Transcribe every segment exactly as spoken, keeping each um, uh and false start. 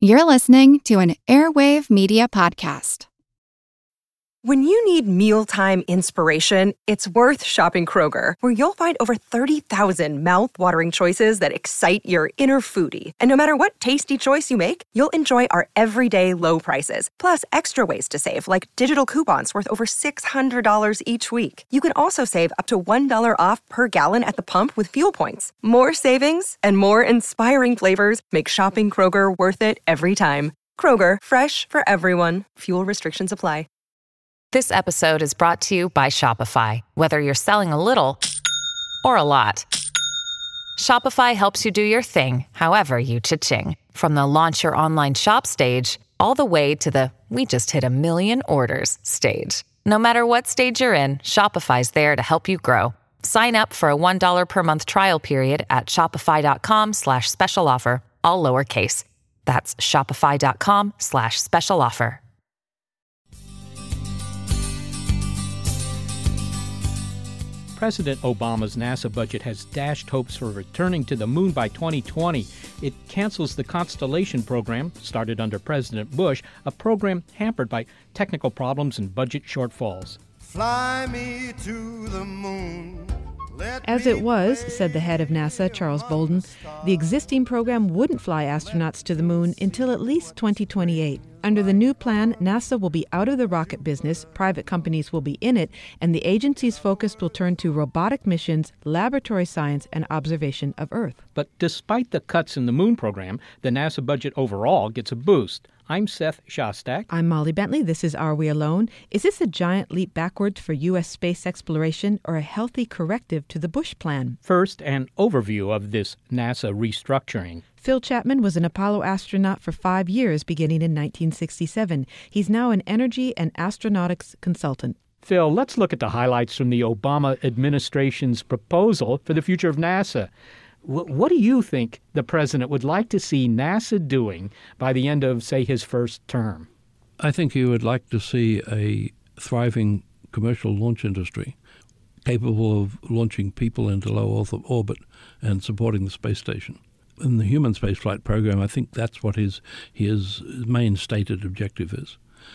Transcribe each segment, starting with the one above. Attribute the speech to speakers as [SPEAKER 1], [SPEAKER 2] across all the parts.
[SPEAKER 1] You're listening to an Airwave Media Podcast.
[SPEAKER 2] When you need mealtime inspiration, it's worth shopping Kroger, where you'll find over thirty thousand mouth-watering choices that excite your inner foodie. And no matter what tasty choice you make, you'll enjoy our everyday low prices, plus extra ways to save, like digital coupons worth over six hundred dollars each week. You can also save up to one dollar off per gallon at the pump with fuel points. More savings and more inspiring flavors make shopping Kroger worth it every time. Kroger, fresh for everyone. Fuel restrictions apply.
[SPEAKER 3] This episode is brought to you by Shopify. Whether you're selling a little or a lot, Shopify helps you do your thing, however you cha-ching. From the launch your online shop stage, all the way to the we just hit a million orders stage. No matter what stage you're in, Shopify's there to help you grow. Sign up for a one dollar per month trial period at shopify.com slash special offer, all lowercase. That's shopify.com slash special offer.
[SPEAKER 4] President Obama's NASA budget has dashed hopes for returning to the moon by twenty twenty. It cancels the Constellation program, started under President Bush, a program hampered by technical problems and budget shortfalls.
[SPEAKER 5] Fly me to the moon.
[SPEAKER 6] As it was, said the head of NASA, Charles Bolden, the existing program wouldn't fly astronauts to the moon until at least twenty twenty-eight. Under the new plan, NASA will be out of the rocket business, private companies will be in it, and the agency's focus will turn to robotic missions, laboratory science, and observation of Earth.
[SPEAKER 4] But despite the cuts in the moon program, the NASA budget overall gets a boost. I'm Seth Shostak.
[SPEAKER 6] I'm Molly Bentley. This is Are We Alone? Is this a giant leap backwards for U S space exploration or a healthy corrective to the Bush plan?
[SPEAKER 4] First, an overview of this NASA restructuring.
[SPEAKER 6] Phil Chapman was an Apollo astronaut for five years beginning in nineteen sixty-seven. He's now an energy and astronautics consultant.
[SPEAKER 4] Phil, let's look at the highlights from the Obama administration's proposal for the future of NASA. What do you think the president would like to see NASA doing by the end of, say, his first term?
[SPEAKER 7] I think he would like to see a thriving commercial launch industry capable of launching people into low Earth orbit and supporting the space station. In the human spaceflight program, I think that's what his, his main stated objective is.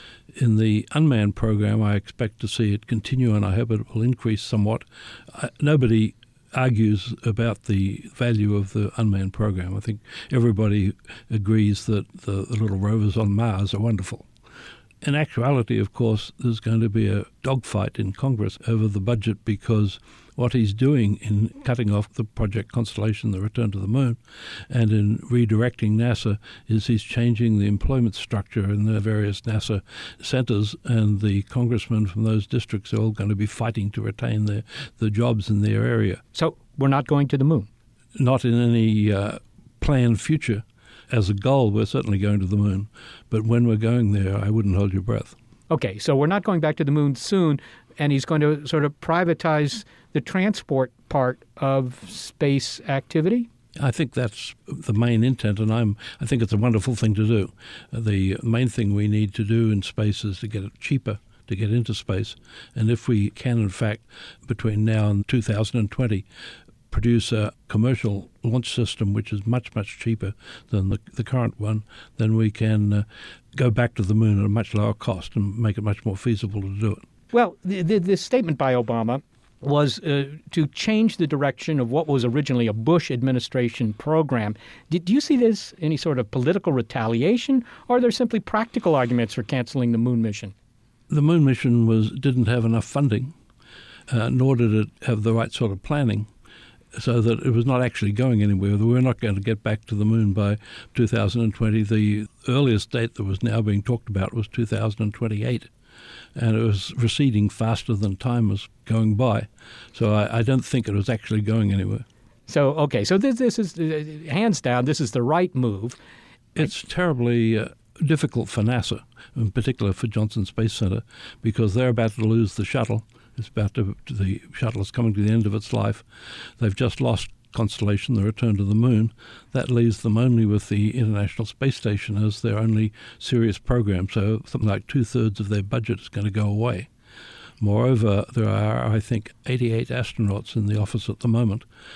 [SPEAKER 7] In the unmanned program, I expect to see it continue, and I hope it will increase somewhat. I, nobody argues about the value of the unmanned program. I think everybody agrees that the, the little rovers on Mars are wonderful. In actuality, of course, there's going to be a dogfight in Congress over the budget because what he's doing in cutting off the Project Constellation, the return to the moon, and in redirecting NASA is he's changing the employment structure in the various NASA centers, and the congressmen from those districts are all going to be fighting to retain their, the jobs in their area.
[SPEAKER 4] So we're not going to the moon?
[SPEAKER 7] Not in any uh, planned future. As a goal, we're certainly going to the moon. But when we're going there, I wouldn't hold your breath.
[SPEAKER 4] Okay, so we're not going back to the moon soon, and he's going to sort of privatize the transport part of space activity?
[SPEAKER 7] I think that's the main intent, and I'm, I think it's a wonderful thing to do. The main thing we need to do in space is to get it cheaper to get into space. And if we can, in fact, between now and two thousand twenty, produce a commercial launch system which is much, much cheaper than the, the current one, then we can uh, go back to the moon at a much lower cost and make it much more feasible to do it.
[SPEAKER 4] Well, the, the, the statement by Obama was uh, to change the direction of what was originally a Bush administration program. Did, do you see this any sort of political retaliation, or are there simply practical arguments for canceling the moon mission?
[SPEAKER 7] The moon mission was didn't have enough funding, uh, nor did it have the right sort of planning, so that it was not actually going anywhere. We were not going to get back to the moon by two thousand twenty. The earliest date that was now being talked about was two thousand twenty-eight. And it was receding faster than time was going by. So I, I don't think it was actually going anywhere.
[SPEAKER 4] So, okay, so this, this is, uh, hands down, this is the right move.
[SPEAKER 7] It's terribly uh, difficult for NASA, in particular for Johnson Space Center, because they're about to lose the shuttle. It's about to, the shuttle is coming to the end of its life. They've just lost Constellation, the return to the moon. That leaves them only with the International Space Station as their only serious program. So something like two-thirds of their budget is going to go away. Moreover, there are, I think, eighty-eight astronauts in the office at the moment.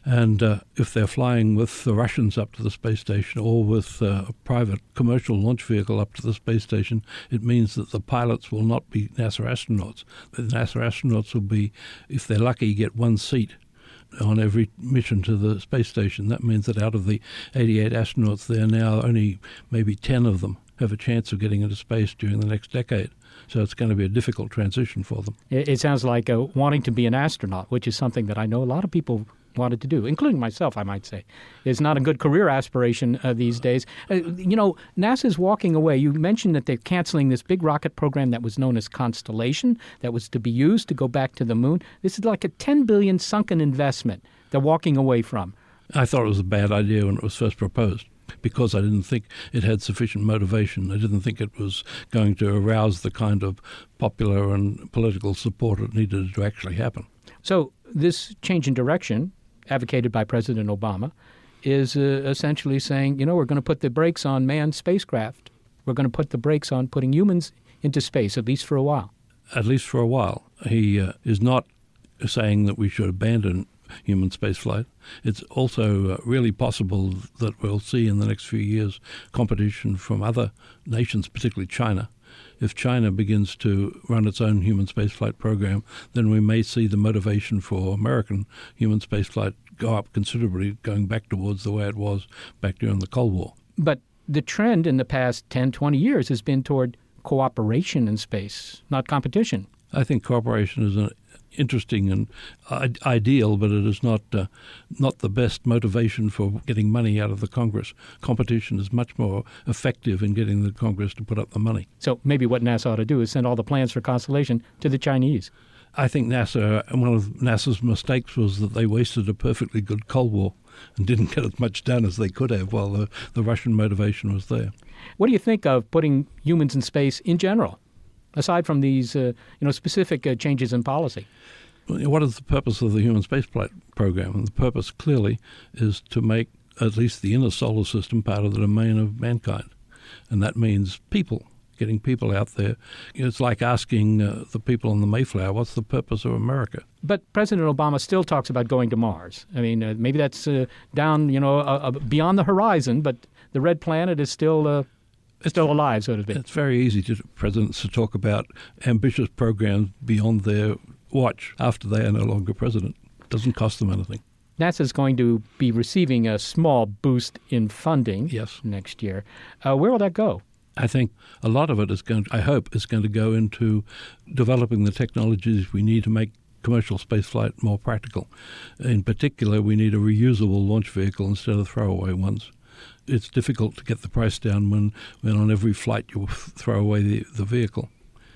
[SPEAKER 7] And uh, if they're flying with the Russians up to the space station or with uh, a private commercial launch vehicle up to the space station, it means that the pilots will not be NASA astronauts. The NASA astronauts will be, if they're lucky, get one seat on every mission to the space station. That means that out of the eighty-eight astronauts there now, only maybe ten of them have a chance of getting into space during the next decade. So it's going to be a difficult transition for them.
[SPEAKER 4] It, it sounds like uh, wanting to be an astronaut, which is something that I know a lot of people wanted to do, including myself, I might say. It's not a good career aspiration uh, these days. Uh, you know, NASA's walking away. You mentioned that they're canceling this big rocket program that was known as Constellation, that was to be used to go back to the moon. This is like a ten billion dollars sunken investment they're walking away from.
[SPEAKER 7] I thought it was a bad idea when it was first proposed, because I didn't think it had sufficient motivation. I didn't think it was going to arouse the kind of popular and political support it needed to actually happen.
[SPEAKER 4] So this change in direction, advocated by President Obama, is uh, essentially saying, you know, we're going to put the brakes on manned spacecraft. We're going to put the brakes on putting humans into space, at least for a while.
[SPEAKER 7] At least for a while. He uh, is not saying that we should abandon human spaceflight. It's also uh, really possible that we'll see in the next few years competition from other nations, particularly China. If China begins to run its own human spaceflight program, then we may see the motivation for American human spaceflight go up considerably, going back towards the way it was back during the Cold War.
[SPEAKER 4] But the trend in the past ten, twenty years has been toward cooperation in space, not competition.
[SPEAKER 7] I think cooperation is an interesting and uh, ideal, but it is not uh, not the best motivation for getting money out of the Congress. Competition is much more effective in getting the Congress to put up the money.
[SPEAKER 4] So maybe what NASA ought to do is send all the plans for Constellation to the Chinese.
[SPEAKER 7] I think NASA, one of NASA's mistakes was that they wasted a perfectly good Cold War and didn't get as much done as they could have while the, the Russian motivation was there.
[SPEAKER 4] What do you think of putting humans in space in general, aside from these uh, you know, specific uh, changes in policy?
[SPEAKER 7] What is the purpose of the human spaceflight program? And the purpose clearly is to make at least the inner solar system part of the domain of mankind. And that means people, getting people out there. It's like asking uh, the people on the Mayflower, what's the purpose of America?
[SPEAKER 4] But President Obama still talks about going to Mars. I mean, uh, maybe that's uh, down, you know, uh, uh, beyond the horizon, but the red planet is still uh, still alive, so to speak.
[SPEAKER 7] It's very easy to presidents to talk about ambitious programs beyond their watch after they are no longer president. It doesn't cost them anything.
[SPEAKER 4] NASA's going to be receiving a small boost in funding
[SPEAKER 7] yes.
[SPEAKER 4] next year. Uh, where will that go?
[SPEAKER 7] I think a lot of it is going to, I hope, is going to go into developing the technologies we need to make commercial spaceflight more practical. In particular, we need a reusable launch vehicle instead of throwaway ones. It's difficult to get the price down when, when on every flight you throw away the, the vehicle.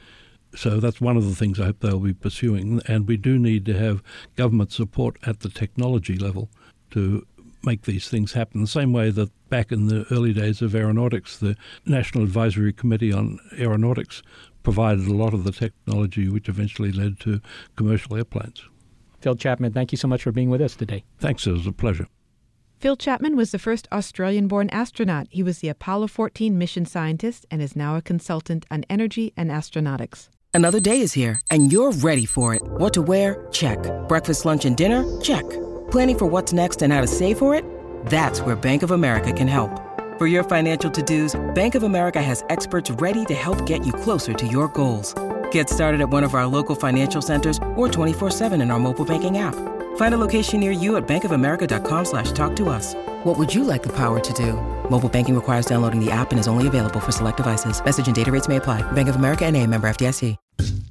[SPEAKER 7] So that's one of the things I hope they'll be pursuing. And we do need to have government support at the technology level to make these things happen. The same way that back in the early days of aeronautics, the National Advisory Committee on Aeronautics provided a lot of the technology which eventually led to commercial airplanes.
[SPEAKER 4] Phil Chapman, thank you so much for being with us today.
[SPEAKER 7] Thanks, it was a pleasure.
[SPEAKER 6] Phil Chapman was the first Australian-born astronaut. He was the Apollo fourteen mission scientist and is now a consultant on energy and astronautics.
[SPEAKER 8] Another day is here, and you're ready for it. What to wear? Check. Breakfast, lunch, and dinner? Check. Planning for what's next and how to save for it? That's where Bank of America can help. For your financial to-dos, Bank of America has experts ready to help get you closer to your goals. Get started at one of our local financial centers or twenty-four seven in our mobile banking app. Find a location near you at bankofamerica.com slash talk to us. What would you like the power to do? Mobile banking requires downloading the app and is only available for select devices. Message and data rates may apply. Bank of America N A, member F D I C.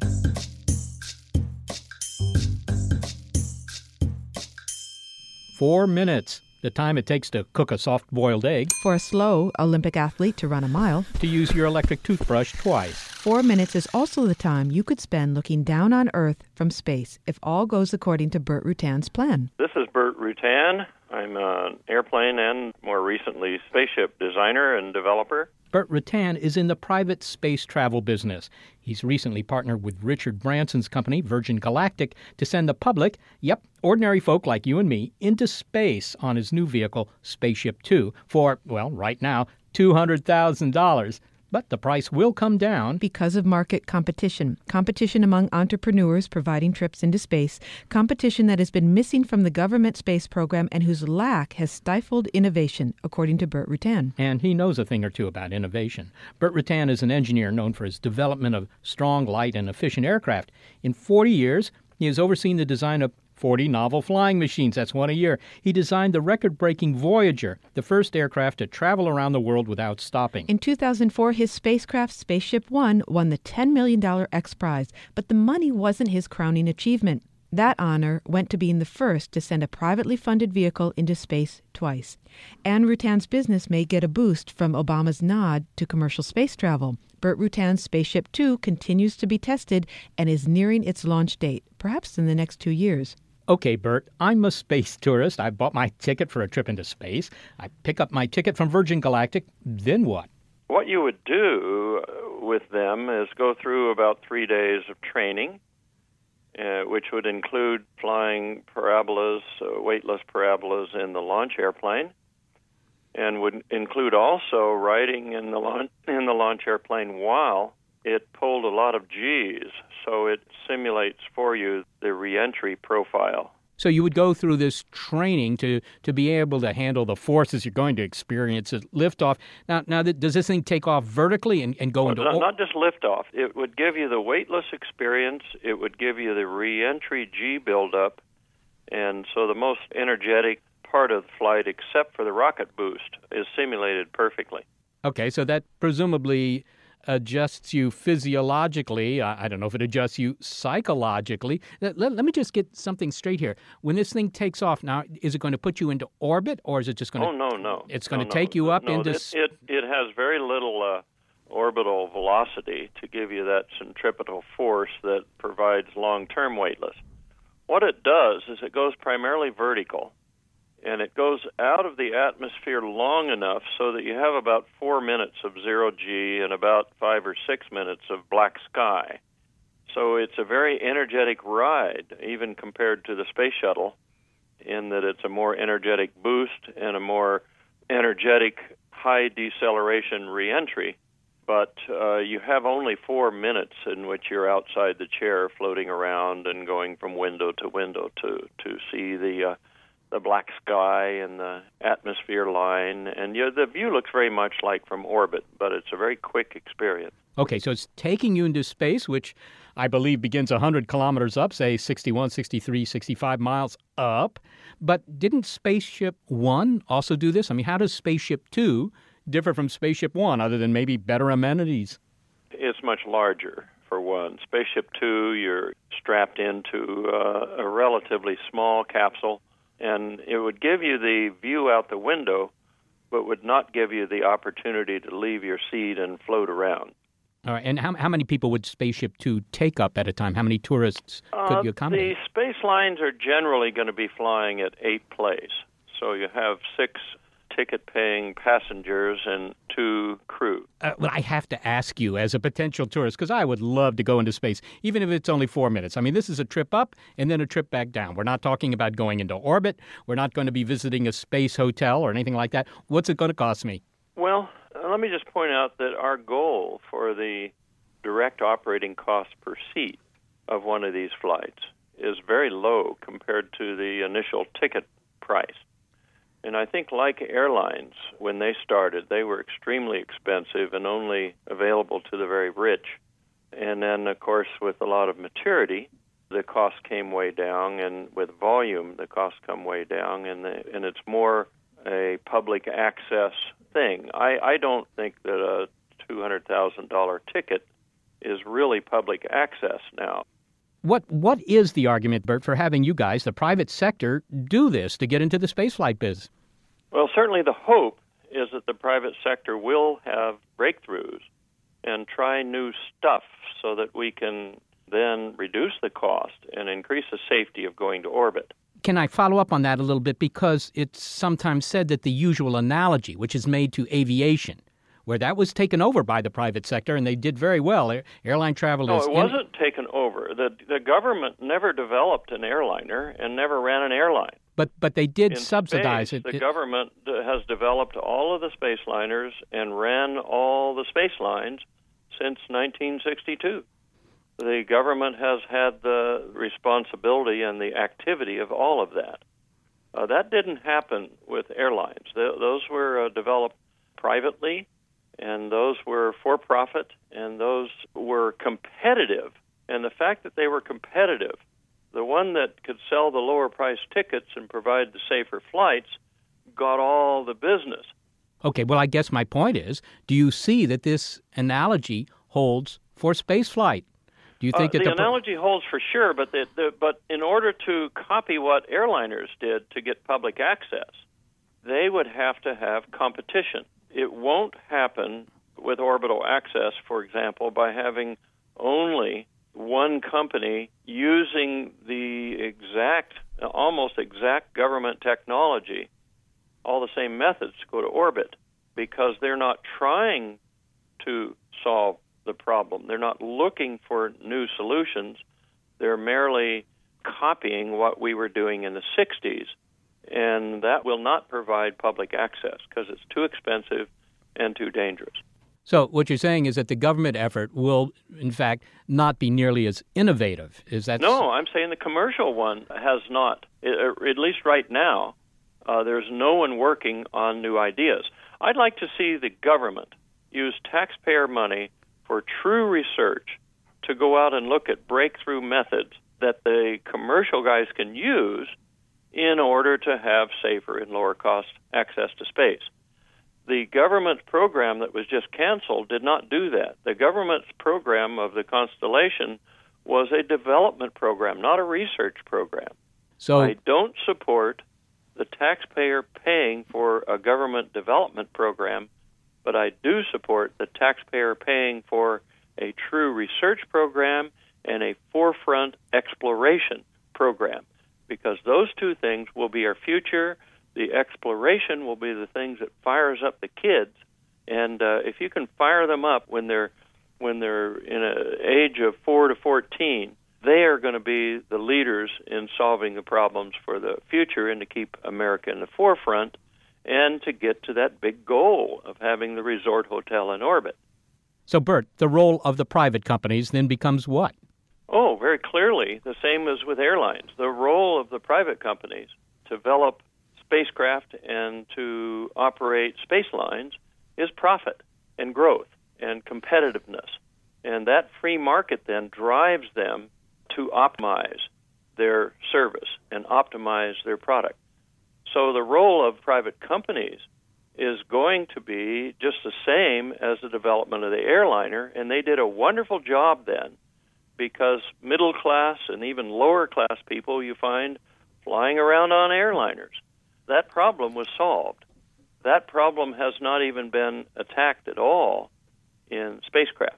[SPEAKER 4] Four minutes, the time it takes to cook a soft-boiled egg.
[SPEAKER 6] For a slow Olympic athlete to run a mile.
[SPEAKER 4] To use your electric toothbrush twice.
[SPEAKER 6] Four minutes is also the time you could spend looking down on Earth from space if all goes according to Burt Rutan's plan.
[SPEAKER 9] This is Burt Rutan. I'm an airplane and, more recently, spaceship designer and developer.
[SPEAKER 4] Burt Rutan is in the private space travel business. He's recently partnered with Richard Branson's company, Virgin Galactic, to send the public, yep, ordinary folk like you and me, into space on his new vehicle, Spaceship Two, for, well, right now, two hundred thousand dollars. But the price will come down
[SPEAKER 6] because of market competition. Competition among entrepreneurs providing trips into space. Competition that has been missing from the government space program and whose lack has stifled innovation, according to Burt Rutan.
[SPEAKER 4] And he knows a thing or two about innovation. Burt Rutan is an engineer known for his development of strong, light, and efficient aircraft. In forty years, he has overseen the design of forty novel flying machines. That's one a year. He designed the record-breaking Voyager, the first aircraft to travel around the world without stopping.
[SPEAKER 6] In two thousand four, his spacecraft Spaceship One won the ten million dollars X Prize, but the money wasn't his crowning achievement. That honor went to being the first to send a privately funded vehicle into space twice. And Rutan's business may get a boost from Obama's nod to commercial space travel. Burt Rutan's Spaceship Two continues to be tested and is nearing its launch date, perhaps in the next two years.
[SPEAKER 4] Okay, Burt, I'm a space tourist. I bought my ticket for a trip into space. I pick up my ticket from Virgin Galactic. Then what?
[SPEAKER 9] What you would do with them is go through about three days of training, uh, which would include flying parabolas, uh, weightless parabolas in the launch airplane, and would include also riding in the launch, in the launch airplane while it pulled a lot of G's, so it simulates for you the reentry profile.
[SPEAKER 4] So you would go through this training to, to be able to handle the forces you're going to experience at liftoff. Now, now does this thing take off vertically and, and go
[SPEAKER 9] well,
[SPEAKER 4] into...
[SPEAKER 9] Not, not just liftoff. It would give you the weightless experience. It would give you the reentry G buildup. And so the most energetic part of the flight, except for the rocket boost, is simulated perfectly.
[SPEAKER 4] Okay, so that presumably adjusts you physiologically. I, I don't know if it adjusts you psychologically. Let, let, let me just get something straight here. When this thing takes off, now, is it going to put you into orbit, or is it just going to...
[SPEAKER 9] Oh, no, no.
[SPEAKER 4] It's going
[SPEAKER 9] no,
[SPEAKER 4] to take
[SPEAKER 9] no,
[SPEAKER 4] you up
[SPEAKER 9] no,
[SPEAKER 4] into...
[SPEAKER 9] It, it, it has very little uh, orbital velocity to give you that centripetal force that provides long-term weightless. What it does is it goes primarily vertical, and it goes out of the atmosphere long enough so that you have about four minutes of zero G and about five or six minutes of black sky. So it's a very energetic ride, even compared to the space shuttle, in that it's a more energetic boost and a more energetic high deceleration reentry. But uh, you have only four minutes in which you're outside the chair floating around and going from window to window to, to see the... Uh, the black sky and the atmosphere line. And you know, the view looks very much like from orbit, but it's a very quick experience.
[SPEAKER 4] Okay, so it's taking you into space, which I believe begins one hundred kilometers up, say sixty-one, sixty-three, sixty-five miles up. But didn't Spaceship One also do this? I mean, how does Spaceship Two differ from Spaceship One, other than maybe better amenities?
[SPEAKER 9] It's much larger, for one. Spaceship Two, you're strapped into uh, a relatively small capsule, and it would give you the view out the window, but would not give you the opportunity to leave your seat and float around.
[SPEAKER 4] All right, and how how many people would Spaceship Two take up at a time? How many tourists could
[SPEAKER 9] uh,
[SPEAKER 4] you accommodate?
[SPEAKER 9] The space lines are generally going to be flying at eight plays. So you have six ticket-paying passengers and two crew.
[SPEAKER 4] Uh, well, I have to ask you, as a potential tourist, because I would love to go into space, even if it's only four minutes. I mean, this is a trip up and then a trip back down. We're not talking about going into orbit. We're not going to be visiting a space hotel or anything like that. What's it going to cost me?
[SPEAKER 9] Well, uh, let me just point out that our goal for the direct operating cost per seat of one of these flights is very low compared to the initial ticket price. And I think, like airlines, when they started, they were extremely expensive and only available to the very rich. And then, of course, with a lot of maturity, the cost came way down, and with volume, the costs come way down, and the, and it's more a public access thing. I, I don't think that a two hundred thousand dollars ticket is really public access now.
[SPEAKER 4] What What is the argument, Burt, for having you guys, the private sector, do this to get into the spaceflight biz?
[SPEAKER 9] Well, certainly the hope is that the private sector will have breakthroughs and try new stuff so that we can then reduce the cost and increase the safety of going to orbit.
[SPEAKER 4] Can I follow up on that a little bit? Because it's sometimes said that the usual analogy, which is made to aviation, where that was taken over by the private sector, and they did very well. Air, airline travel
[SPEAKER 9] no,
[SPEAKER 4] is...
[SPEAKER 9] No, it wasn't in... taken over. The, the government never developed an airliner and never ran an airline.
[SPEAKER 4] But but they did
[SPEAKER 9] In
[SPEAKER 4] subsidize
[SPEAKER 9] space,
[SPEAKER 4] it.
[SPEAKER 9] The
[SPEAKER 4] it,
[SPEAKER 9] government has developed all of the space liners and ran all the space lines since nineteen sixty-two. The government has had the responsibility and the activity of all of that. Uh, that didn't happen with airlines. Th- those were uh, developed privately, and those were for-profit, and those were competitive. And the fact that they were competitive, the one that could sell the lower-priced tickets and provide the safer flights got all the business.
[SPEAKER 4] Okay, well, I guess my point is, do you see that this analogy holds for spaceflight? Do you think
[SPEAKER 9] uh,
[SPEAKER 4] that
[SPEAKER 9] the,
[SPEAKER 4] the
[SPEAKER 9] analogy holds for sure, but the, the, but in order to copy what airliners did to get public access, they would have to have competition. It won't happen with orbital access, for example, by having only one company using the exact, almost exact government technology, all the same methods to go to orbit, because they're not trying to solve the problem. They're not looking for new solutions. They're merely copying what we were doing in the sixties, and that will not provide public access because it's too expensive and too dangerous.
[SPEAKER 4] So what you're saying is that the government effort will, in fact, not be nearly as innovative. Is that
[SPEAKER 9] No, I'm saying the commercial one has not. At least right now, uh, there's no one working on new ideas. I'd like to see the government use taxpayer money for true research to go out and look at breakthrough methods that the commercial guys can use in order to have safer and lower cost access to space. The government program that was just canceled did not do that. The government's program of the Constellation was a development program, not a research program.
[SPEAKER 4] So
[SPEAKER 9] I don't support the taxpayer paying for a government development program, but I do support the taxpayer paying for a true research program and a forefront exploration program, because those two things will be our future. The exploration will be the things that fires up the kids, and uh, if you can fire them up when they're when they're in an age of four to fourteen, they are going to be the leaders in solving the problems for the future and to keep America in the forefront and to get to that big goal of having the resort hotel in orbit.
[SPEAKER 4] So, Bert, the role of the private companies then becomes what?
[SPEAKER 9] Oh, very clearly, the same as with airlines. The role of the private companies to develop spacecraft and to operate space lines is profit and growth and competitiveness. And that free market then drives them to optimize their service and optimize their product. So the role of private companies is going to be just the same as the development of the airliner, and they did a wonderful job then, because middle class and even lower class people you find flying around on airliners. That problem was solved. That problem has not even been attacked at all in spacecraft.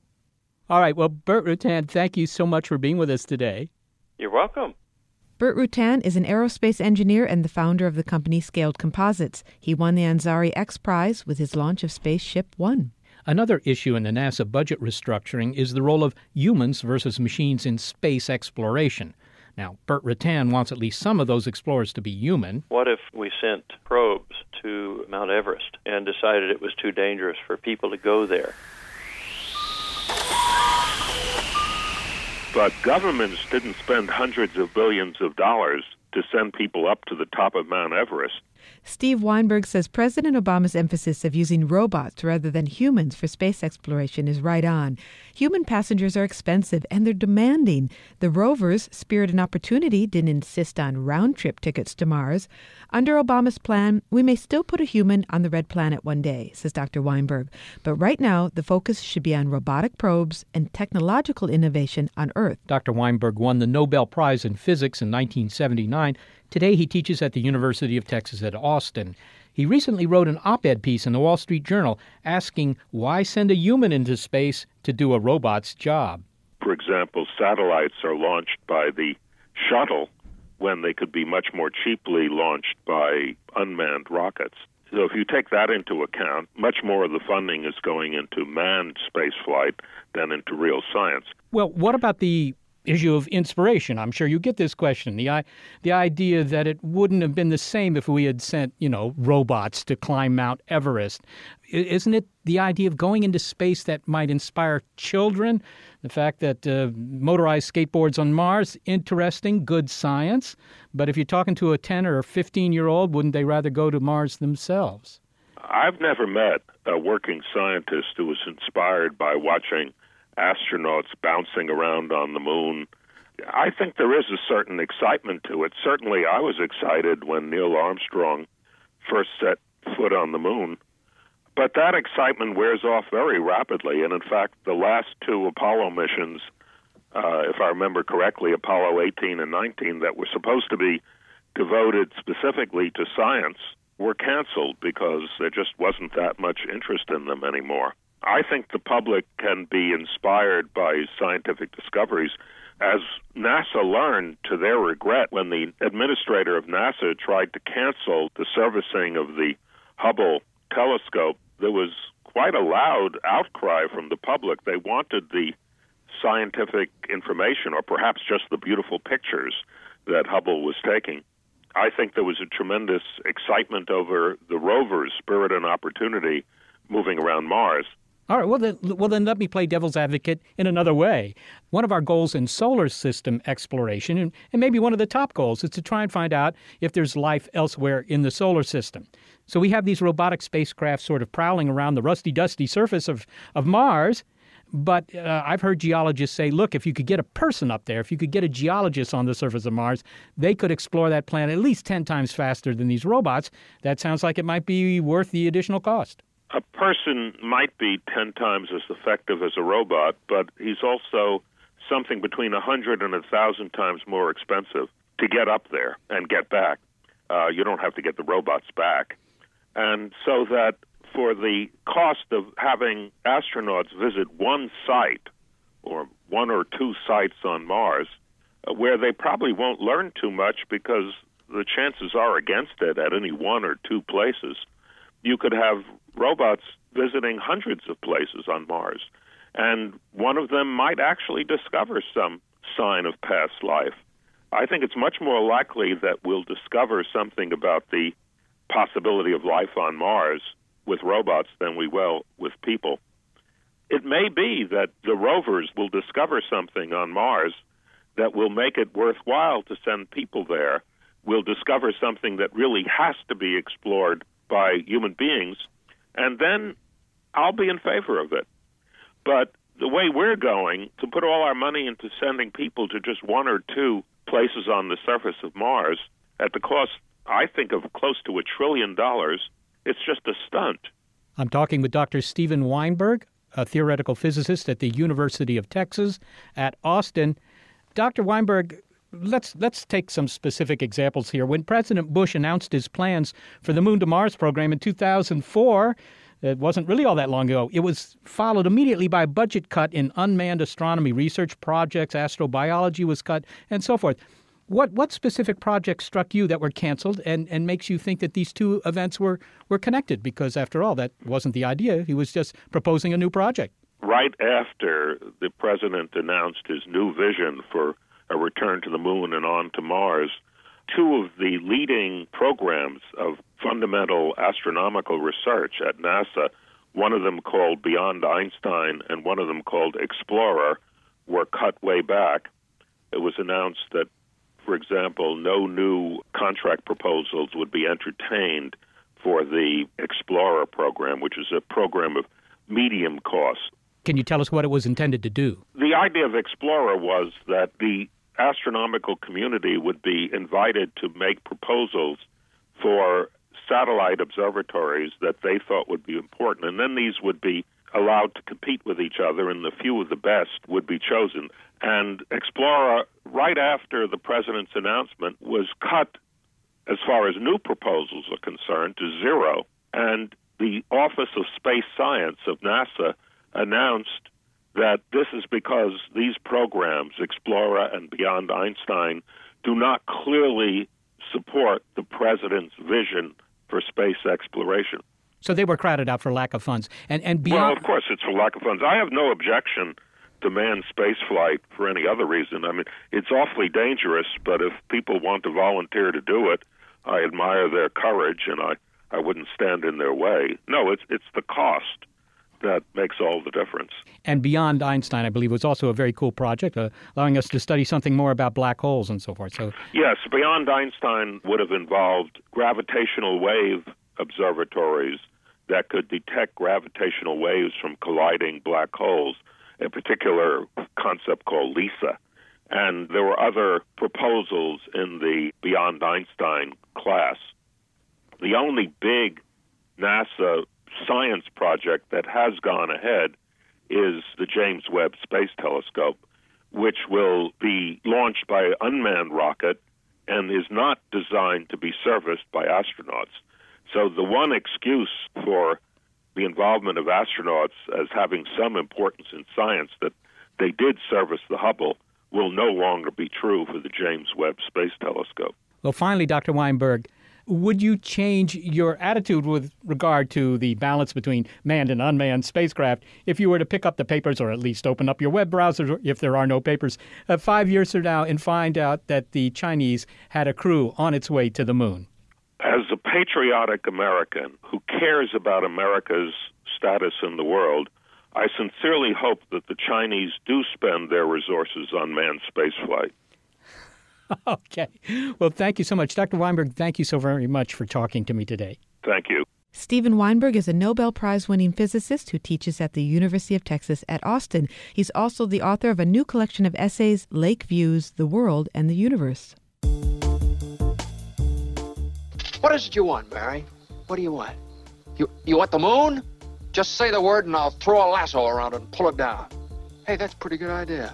[SPEAKER 4] All right. Well, Bert Rutan, thank you so much for being with us today.
[SPEAKER 9] You're welcome.
[SPEAKER 6] Bert Rutan is an aerospace engineer and the founder of the company Scaled Composites. He won the Ansari X Prize with his launch of Spaceship One.
[SPEAKER 4] Another issue in the NASA budget restructuring is the role of humans versus machines in space exploration. Now, Bert Rutan wants at least some of those explorers to be human.
[SPEAKER 9] What if we sent probes to Mount Everest and decided it was too dangerous for people to go there?
[SPEAKER 10] But governments didn't spend hundreds of billions of dollars to send people up to the top of Mount Everest.
[SPEAKER 6] Steve Weinberg says President Obama's emphasis of using robots rather than humans for space exploration is right on. Human passengers are expensive and they're demanding. The rovers, Spirit and Opportunity, didn't insist on round-trip tickets to Mars. Under Obama's plan, we may still put a human on the red planet one day, says Doctor Weinberg. But right now, the focus should be on robotic probes and technological innovation on Earth.
[SPEAKER 4] Doctor Weinberg won the Nobel Prize in Physics in nineteen seventy-nine. Today, he teaches at the University of Texas at Austin. He recently wrote an op-ed piece in the Wall Street Journal asking why send a human into space to do a robot's job.
[SPEAKER 10] For example, satellites are launched by the shuttle when they could be much more cheaply launched by unmanned rockets. So if you take that into account, much more of the funding is going into manned spaceflight than into real science.
[SPEAKER 4] Well, what about the issue of inspiration. I'm sure you get this question. The I, the idea that it wouldn't have been the same if we had sent, you know, robots to climb Mount Everest. Isn't it the idea of going into space that might inspire children? The fact that uh, motorized skateboards on Mars, interesting, good science. But if you're talking to a ten or fifteen-year-old, wouldn't they rather go to Mars themselves?
[SPEAKER 10] I've never met a working scientist who was inspired by watching astronauts bouncing around on the moon. I think there is a certain excitement to it. Certainly I was excited when Neil Armstrong first set foot on the moon. But that excitement wears off very rapidly. And in fact, the last two Apollo missions, uh, if I remember correctly, Apollo eighteen and nineteen, that were supposed to be devoted specifically to science, were canceled because there just wasn't that much interest in them anymore. I think the public can be inspired by scientific discoveries. As NASA learned, to their regret, when the administrator of NASA tried to cancel the servicing of the Hubble telescope, there was quite a loud outcry from the public. They wanted the scientific information, or perhaps just the beautiful pictures that Hubble was taking. I think there was a tremendous excitement over the rovers, Spirit and Opportunity, moving around Mars.
[SPEAKER 4] All right, well then, well, then let me play devil's advocate in another way. One of our goals in solar system exploration, and, and maybe one of the top goals, is to try and find out if there's life elsewhere in the solar system. So we have these robotic spacecraft sort of prowling around the rusty, dusty surface of, of Mars. But uh, I've heard geologists say, look, if you could get a person up there, if you could get a geologist on the surface of Mars, they could explore that planet at least ten times faster than these robots. That sounds like it might be worth the additional cost.
[SPEAKER 10] A person might be ten times as effective as a robot, but he's also something between one hundred and one thousand times more expensive to get up there and get back. Uh, you don't have to get the robots back. And so that for the cost of having astronauts visit one site or one or two sites on Mars, uh, where they probably won't learn too much because the chances are against it at any one or two places, you could have robots visiting hundreds of places on Mars. And one of them might actually discover some sign of past life. I think it's much more likely that we'll discover something about the possibility of life on Mars with robots than we will with people. It may be that the rovers will discover something on Mars that will make it worthwhile to send people there. We'll discover something that really has to be explored by human beings, and then I'll be in favor of it. But the way we're going, to put all our money into sending people to just one or two places on the surface of Mars at the cost, I think, of close to a trillion dollars, it's just a stunt.
[SPEAKER 4] I'm talking with Doctor Steven Weinberg, a theoretical physicist at the University of Texas at Austin. Doctor Weinberg, let's let's take some specific examples here. When President Bush announced his plans for the Moon to Mars program in two thousand four, it wasn't really all that long ago. It was followed immediately by a budget cut in unmanned astronomy research projects, astrobiology was cut, and so forth. What what specific projects struck you that were canceled and, and makes you think that these two events were, were connected? Because, after all, that wasn't the idea. He was just proposing a new project.
[SPEAKER 10] Right after the president announced his new vision for a return to the moon and on to Mars, two of the leading programs of fundamental astronomical research at NASA, one of them called Beyond Einstein and one of them called Explorer, were cut way back. It was announced that, for example, no new contract proposals would be entertained for the Explorer program, which is a program of medium cost.
[SPEAKER 4] Can you tell us what it was intended to do?
[SPEAKER 10] The idea of Explorer was that the astronomical community would be invited to make proposals for satellite observatories that they thought would be important, and then these would be allowed to compete with each other, and the few of the best would be chosen. And Explorer, right after the president's announcement, was cut, as far as new proposals are concerned, to zero. And the Office of Space Science of NASA announced that this is because these programs, Explorer and Beyond Einstein, do not clearly support the president's vision for space exploration.
[SPEAKER 4] So they were crowded out for lack of funds. And and beyond...
[SPEAKER 10] Well, of course, it's for lack of funds. I have no objection to manned space flight for any other reason. I mean, it's awfully dangerous, but if people want to volunteer to do it, I admire their courage, and I, I wouldn't stand in their way. No, it's it's the cost that makes all the difference.
[SPEAKER 4] And Beyond Einstein, I believe, was also a very cool project, uh, allowing us to study something more about black holes and so forth. So,
[SPEAKER 10] yes, Beyond Einstein would have involved gravitational wave observatories that could detect gravitational waves from colliding black holes, a particular concept called LISA. And there were other proposals in the Beyond Einstein class. The only big NASA science project that has gone ahead is the James Webb Space Telescope, which will be launched by an unmanned rocket and is not designed to be serviced by astronauts. So the one excuse for the involvement of astronauts as having some importance in science, that they did service the Hubble, will no longer be true for the James Webb Space Telescope.
[SPEAKER 4] Well, finally, Doctor Weinberg, would you change your attitude with regard to the balance between manned and unmanned spacecraft if you were to pick up the papers, or at least open up your web browser if there are no papers, uh, five years from now and find out that the Chinese had a crew on its way to the moon?
[SPEAKER 10] As a patriotic American who cares about America's status in the world, I sincerely hope that the Chinese do spend their resources on manned spaceflight.
[SPEAKER 4] Okay. Well, thank you so much. Doctor Weinberg, thank you so very much for talking to me today.
[SPEAKER 10] Thank you.
[SPEAKER 6] Stephen Weinberg is a Nobel Prize-winning physicist who teaches at the University of Texas at Austin. He's also the author of a new collection of essays, Lake Views, the World, and the Universe.
[SPEAKER 11] What is it you want, Barry? What do you want? You you want the moon? Just say the word and I'll throw a lasso around it and pull it down. Hey, that's a pretty good idea.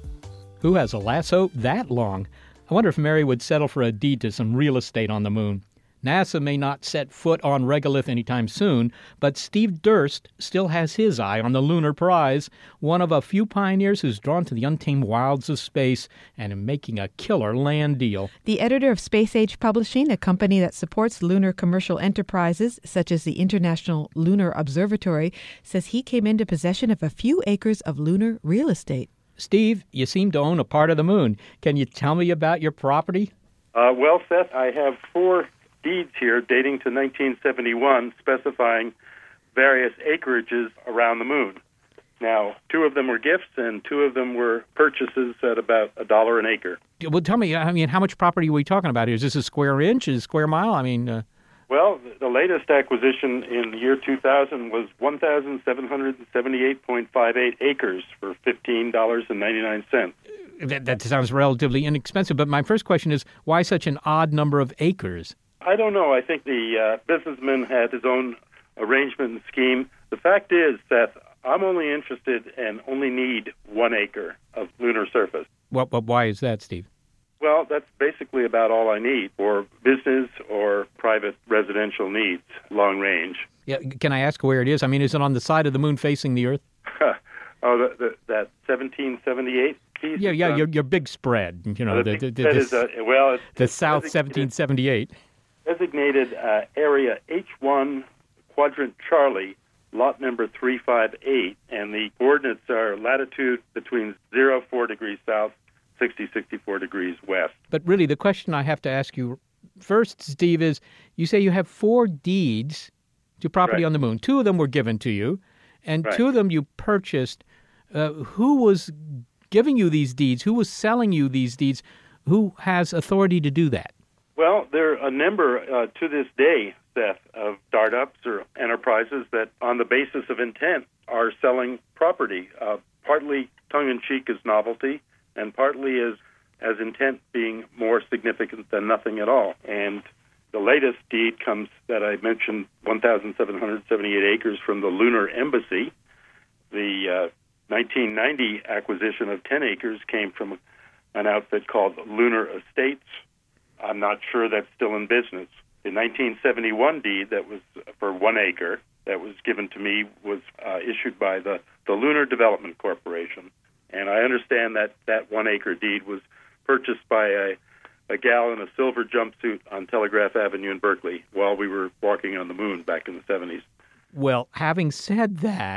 [SPEAKER 4] Who has a lasso that long? I wonder if Mary would settle for a deed to some real estate on the moon. NASA may not set foot on regolith anytime soon, but Steve Durst still has his eye on the Lunar Prize, one of a few pioneers who's drawn to the untamed wilds of space and in making a killer land deal.
[SPEAKER 6] The editor of Space Age Publishing, a company that supports lunar commercial enterprises such as the International Lunar Observatory, says he came into possession of a few acres of lunar real estate.
[SPEAKER 4] Steve, you seem to own a part of the moon. Can you tell me about your property?
[SPEAKER 12] Uh, well, Seth, I have four deeds here dating to nineteen seventy-one specifying various acreages around the moon. Now, two of them were gifts and two of them were purchases at about a dollar an acre.
[SPEAKER 4] Well, tell me, I mean, how much property are we talking about here? Is this a square inch? Is it a square mile? I mean... Uh...
[SPEAKER 12] Well, the latest acquisition in the year two thousand was one thousand seven hundred seventy-eight point five eight acres for fifteen dollars and ninety-nine cents.
[SPEAKER 4] That, that sounds relatively inexpensive, but my first question is, why such an odd number of acres?
[SPEAKER 12] I don't know. I think the uh, businessman had his own arrangement and scheme. The fact is, Seth, I'm only interested and only need one acre of lunar surface.
[SPEAKER 4] What, what, why is that, Steve?
[SPEAKER 12] Well, that's basically about all I need for business or private residential needs, long range.
[SPEAKER 4] Yeah, can I ask where it is? I mean, is it on the side of the moon facing the Earth?
[SPEAKER 12] oh, the, the, that seventeen seventy-eight piece?
[SPEAKER 4] Yeah, yeah, your your big spread. You know,
[SPEAKER 12] uh,
[SPEAKER 4] the,
[SPEAKER 12] the,
[SPEAKER 4] the,
[SPEAKER 12] the,
[SPEAKER 4] this,
[SPEAKER 12] is a, well, it's,
[SPEAKER 4] the
[SPEAKER 12] it's
[SPEAKER 4] South seventeen seventy-eight.
[SPEAKER 12] Designated uh, area H one, quadrant Charlie, lot number three five eight, and the coordinates are latitude between zero four degrees south, sixty sixty-four degrees west.
[SPEAKER 4] But really, the question I have to ask you first, Steve, is you say you have four deeds to property
[SPEAKER 12] right.
[SPEAKER 4] on the moon. Two of them were given to you, and
[SPEAKER 12] right.
[SPEAKER 4] two of them you purchased. Uh, who was giving you these deeds? Who was selling you these deeds? Who has authority to do that?
[SPEAKER 12] Well, there are a number uh, to this day, Seth, of startups or enterprises that, on the basis of intent, are selling property, uh, partly tongue-in-cheek as novelty, and partly as, as intent being more significant than nothing at all. And the latest deed comes, that I mentioned, one thousand seven hundred seventy-eight acres from the Lunar Embassy. The uh, nineteen ninety acquisition of ten acres came from an outfit called Lunar Estates. I'm not sure that's still in business. The nineteen seventy-one deed that was for one acre that was given to me was uh, issued by the, the Lunar Development Corporation. And I understand that that one-acre deed was purchased by a, a gal in a silver jumpsuit on Telegraph Avenue in Berkeley while we were walking on the moon back in the seventies.
[SPEAKER 4] Well, having said that,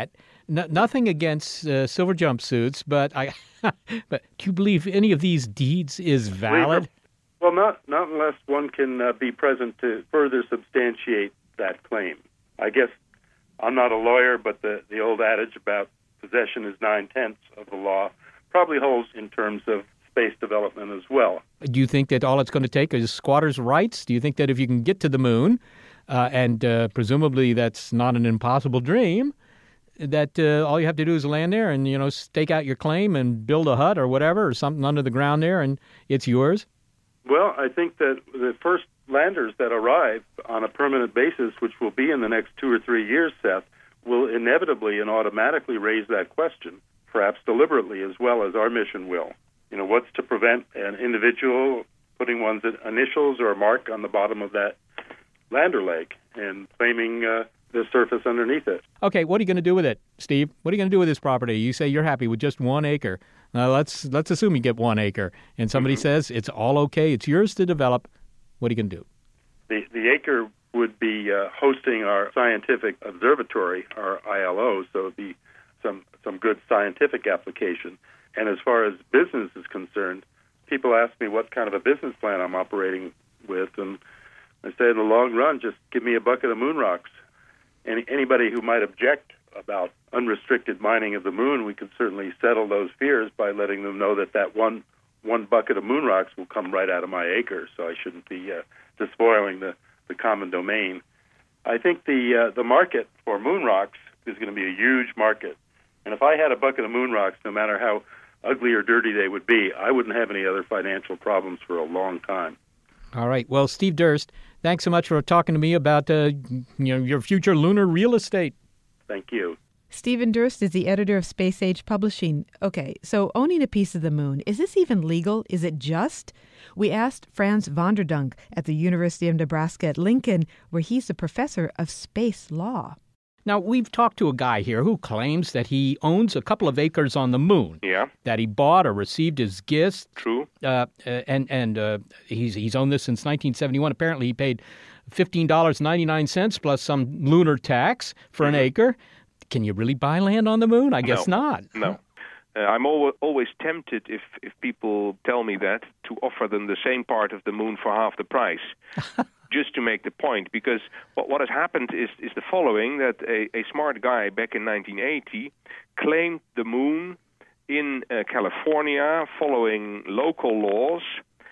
[SPEAKER 4] n- nothing against uh, silver jumpsuits, but I. But do you believe any of these deeds is valid?
[SPEAKER 12] Well, not not unless one can uh, be present to further substantiate that claim. I guess I'm not a lawyer, but the, the old adage about possession is nine-tenths of the law probably holds in terms of space development as well.
[SPEAKER 4] Do you think that all it's going to take is squatters' rights? Do you think that if you can get to the moon, uh, and uh, presumably that's not an impossible dream, that uh, all you have to do is land there and, you know, stake out your claim and build a hut or whatever or something under the ground there and it's yours?
[SPEAKER 12] Well, I think that the first landers that arrive on a permanent basis, which will be in the next two or three years, Seth, will inevitably and automatically raise that question, perhaps deliberately as well as our mission will. You know, what's to prevent an individual putting one's initials or a mark on the bottom of that lander leg and claiming uh, the surface underneath it?
[SPEAKER 4] Okay, what are you going to do with it, Steve? What are you going to do with this property? You say you're happy with just one acre. Now, let's let's assume you get one acre, and somebody mm-hmm. says it's all okay, it's yours to develop. What are you going to do?
[SPEAKER 12] The the acre would be uh, hosting our scientific observatory, our I L O, so it would be some, some good scientific application. And as far as business is concerned, people ask me what kind of a business plan I'm operating with, and I say in the long run, just give me a bucket of moon rocks. Any, anybody who might object about unrestricted mining of the moon, we could certainly settle those fears by letting them know that that one one bucket of moon rocks will come right out of my acre, so I shouldn't be uh, despoiling the, the common domain. I think the uh, the market for moon rocks is going to be a huge market. And if I had a bucket of moon rocks, no matter how ugly or dirty they would be, I wouldn't have any other financial problems for a long time.
[SPEAKER 4] All right. Well, Steve Durst, thanks so much for talking to me about uh, you know, your future lunar real estate.
[SPEAKER 12] Thank you.
[SPEAKER 6] Stephen Durst is the editor of Space Age Publishing. Okay, so owning a piece of the moon, is this even legal? Is it just? We asked Frans van der Dunk at the University of Nebraska at Lincoln, where he's a professor of space law.
[SPEAKER 4] Now, we've talked to a guy here who claims that he owns a couple of acres on the moon.
[SPEAKER 13] Yeah.
[SPEAKER 4] That he bought or received as gifts.
[SPEAKER 13] True.
[SPEAKER 4] Uh, and and uh, he's he's owned this since nineteen seventy-one. Apparently, he paid fifteen dollars and ninety-nine cents plus some lunar tax for mm-hmm. an acre. Can you really buy land on the moon? I guess
[SPEAKER 13] no.
[SPEAKER 4] not.
[SPEAKER 13] No. Uh, I'm al- always tempted, if, if people tell me that, to offer them the same part of the moon for half the price. Just to make the point, because what, what has happened is, is the following, that a, a smart guy back in nineteen eighty claimed the moon in uh, California following local laws,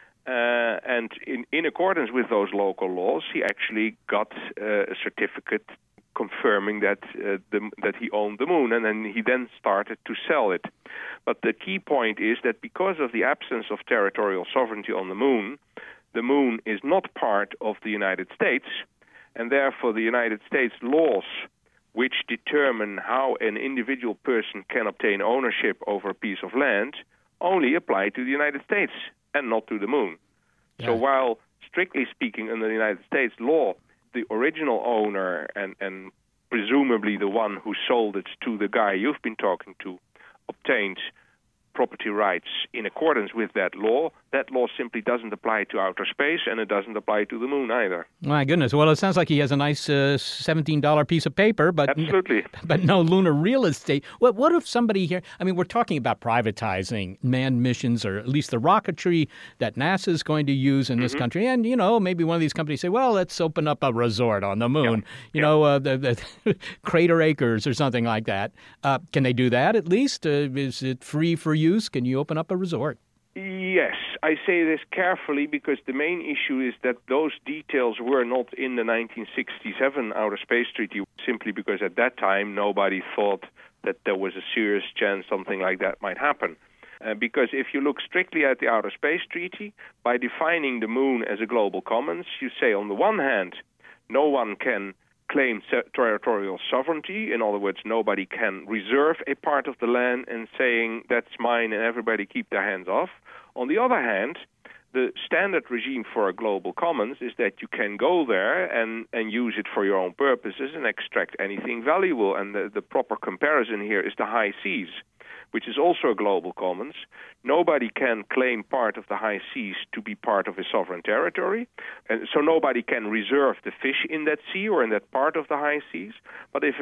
[SPEAKER 13] uh, and in, in accordance with those local laws, he actually got uh, a certificate confirming that uh, the, that he owned the moon, and then he then started to sell it. But the key point is that because of the absence of territorial sovereignty on the moon, the moon is not part of the United States, and therefore the United States laws which determine how an individual person can obtain ownership over a piece of land only apply to the United States and not to the moon. Yeah. So while, strictly speaking, under the United States law, the original owner and, and presumably the one who sold it to the guy you've been talking to obtained property rights in accordance with that law, that law simply doesn't apply to outer space, and it doesn't apply to the moon either.
[SPEAKER 4] My goodness. Well, it sounds like he has a nice uh, seventeen dollars piece of paper, but
[SPEAKER 13] Absolutely.
[SPEAKER 4] but no lunar real estate. What, what if somebody here, I mean, we're talking about privatizing manned missions, or at least the rocketry that NASA is going to use in this mm-hmm. country. And, you know, maybe one of these companies say, well, let's open up a resort on the moon, yeah. you yeah. know, uh, the, the Crater Acres or something like that. Uh, can they do that at least? Uh, is it free for use? Can you open up a resort?
[SPEAKER 13] Yes, I say this carefully because the main issue is that those details were not in the nineteen sixty-seven Outer Space Treaty, simply because at that time nobody thought that there was a serious chance something like that might happen. Uh, because if you look strictly at the Outer Space Treaty, by defining the moon as a global commons, you say on the one hand, no one can claim territorial sovereignty. In other words, nobody can reserve a part of the land and saying that's mine and everybody keep their hands off. On the other hand, the standard regime for a global commons is that you can go there and, and use it for your own purposes and extract anything valuable. And the, the proper comparison here is the high seas, which is also a global commons. Nobody can claim part of the high seas to be part of a sovereign territory, and so nobody can reserve the fish in that sea or in that part of the high seas. But if a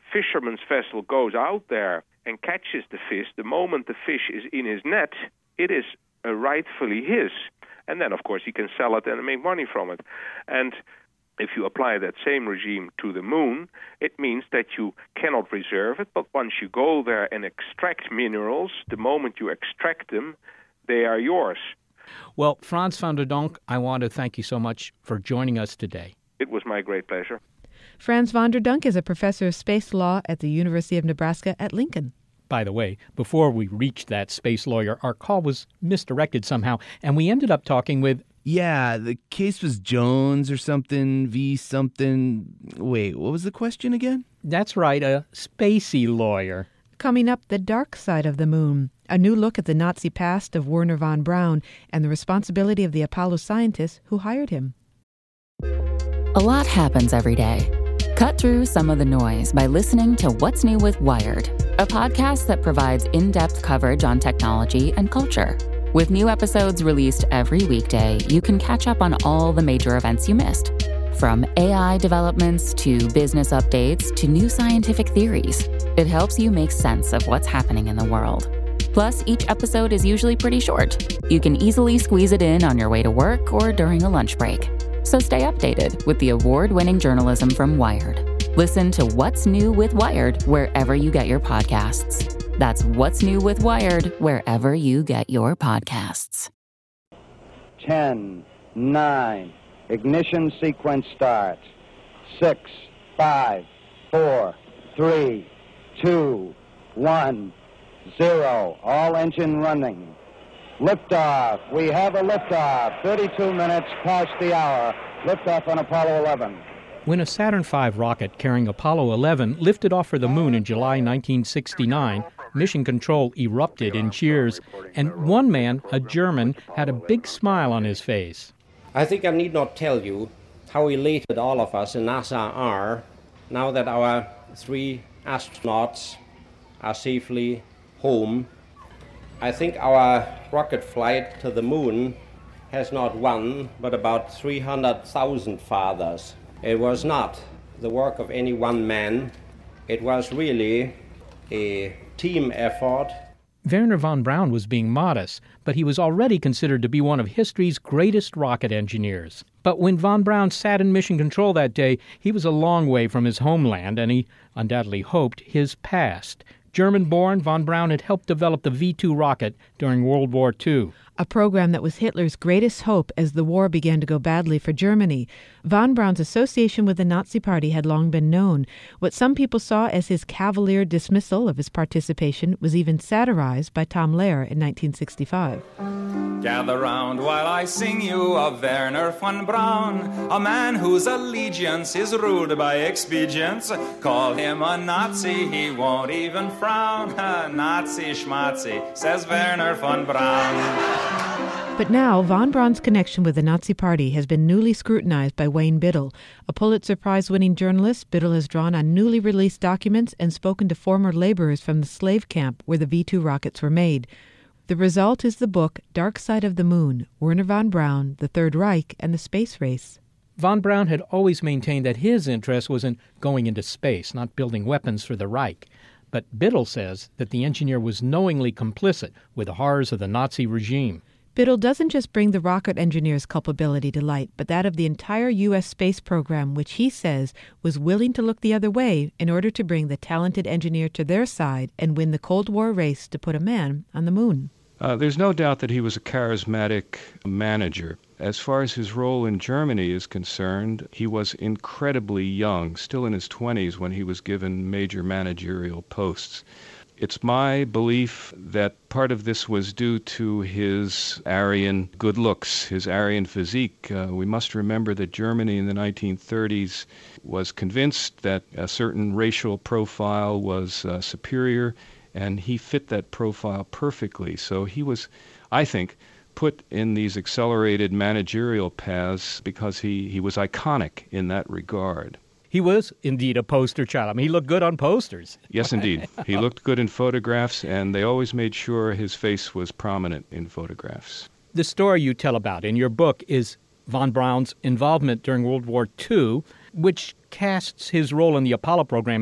[SPEAKER 13] fisherman's vessel goes out there and catches the fish, the moment the fish is in his net, it is uh, rightfully his. And then, of course, he can sell it and make money from it. And if you apply that same regime to the moon, it means that you cannot reserve it, but once you go there and extract minerals, the moment you extract them, they are yours.
[SPEAKER 4] Well, Frans van der Donck, I want to thank you so much for joining us today.
[SPEAKER 13] It was my great pleasure.
[SPEAKER 6] Frans van der Donck is a professor of space law at the University of Nebraska at Lincoln.
[SPEAKER 4] By the way, before we reached that space lawyer, our call was misdirected somehow, and we ended up talking with...
[SPEAKER 14] Yeah, the case was Jones or something, V something. Wait, what was the question again?
[SPEAKER 4] That's right, a spacey lawyer.
[SPEAKER 6] Coming up, The Dark Side of the Moon, a new look at the Nazi past of Wernher von Braun and the responsibility of the Apollo scientists who hired him.
[SPEAKER 3] A lot happens every day. Cut through some of the noise by listening to What's New with Wired, a podcast that provides in-depth coverage on technology and culture. With new episodes released every weekday, you can catch up on all the major events you missed. From A I developments to business updates to new scientific theories, it helps you make sense of what's happening in the world. Plus, each episode is usually pretty short. You can easily squeeze it in on your way to work or during a lunch break. So stay updated with the award-winning journalism from Wired. Listen to What's New with Wired wherever you get your podcasts. That's What's New with Wired wherever you get your podcasts.
[SPEAKER 15] Ten, nine, ignition sequence starts. Six, five, four, three, two, one, zero. All engine running. Liftoff. We have a liftoff. thirty-two minutes past the hour. Liftoff on Apollo eleven.
[SPEAKER 4] When a Saturn five rocket carrying Apollo eleven lifted off for the moon in July nineteen sixty-nine, Mission Control erupted in cheers, and one man, a German, had a big smile on his face.
[SPEAKER 16] I think I need not tell you how elated all of us in NASA are now that our three astronauts are safely home. I think our rocket flight to the moon has not one, but about three hundred thousand fathers. It was not the work of any one man. It was really a team effort.
[SPEAKER 4] Wernher von Braun was being modest, but he was already considered to be one of history's greatest rocket engineers. But when von Braun sat in Mission Control that day, he was a long way from his homeland, and he undoubtedly hoped his past. German-born, von Braun had helped develop the V two rocket during World War Two.
[SPEAKER 6] A program that was Hitler's greatest hope as the war began to go badly for Germany. Von Braun's association with the Nazi Party had long been known. What some people saw as his cavalier dismissal of his participation was even satirized by Tom Lehrer in nineteen sixty-five.
[SPEAKER 17] Gather round while I sing you of Wernher von Braun, a man whose allegiance is ruled by expedience. Call him a Nazi, he won't even frown. Nazi schmatzi, says Wernher von Braun.
[SPEAKER 6] But now, von Braun's connection with the Nazi Party has been newly scrutinized by Wayne Biddle. A Pulitzer Prize-winning journalist, Biddle has drawn on newly released documents and spoken to former laborers from the slave camp where the V two rockets were made. The result is the book Dark Side of the Moon, Wernher von Braun, the Third Reich, and the Space Race.
[SPEAKER 4] Von Braun had always maintained that his interest was in going into space, not building weapons for the Reich. But Biddle says that the engineer was knowingly complicit with the horrors of the Nazi regime.
[SPEAKER 6] Biddle doesn't just bring the rocket engineer's culpability to light, but that of the entire U S space program, which he says was willing to look the other way in order to bring the talented engineer to their side and win the Cold War race to put a man on the moon.
[SPEAKER 18] Uh, there's no doubt that he was a charismatic manager. As far as his role in Germany is concerned, he was incredibly young, still in his twenties when he was given major managerial posts. It's my belief that part of this was due to his Aryan good looks, his Aryan physique. Uh, we must remember that Germany in the nineteen thirties was convinced that a certain racial profile was uh, superior, and he fit that profile perfectly. So he was, I think, put in these accelerated managerial paths because he, he was iconic in that regard.
[SPEAKER 4] He was indeed a poster child. I mean, he looked good on posters.
[SPEAKER 18] Yes, indeed. He looked good in photographs, and they always made sure his face was prominent in photographs.
[SPEAKER 4] The story you tell about in your book is von Braun's involvement during World War Two, which casts his role in the Apollo program in a